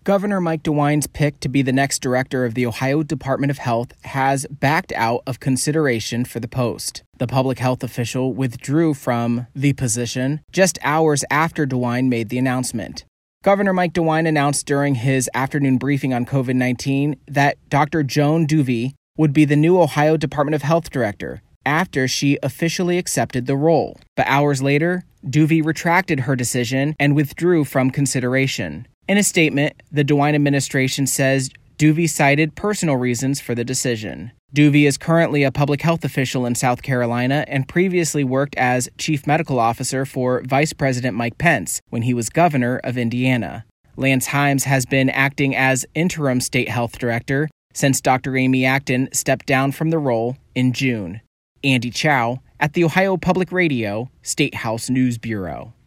Governor Mike DeWine's pick to be the next director of the Ohio Department of Health has backed out of consideration for the post. The public health official withdrew from the position just hours after DeWine made the announcement. Governor Mike DeWine announced during his afternoon briefing on COVID-19 that Dr. Joan Duvey would be the new Ohio Department of Health director after she officially accepted the role. But hours later, Duvey retracted her decision and withdrew from consideration. In a statement, the DeWine administration says Duvey cited personal reasons for the decision. Duvey is currently a public health official in South Carolina and previously worked as chief medical officer for Vice President Mike Pence when he was governor of Indiana. Lance Himes has been acting as interim state health director since Dr. Amy Acton stepped down from the role in June. Andy Chow at the Ohio Public Radio State House News Bureau.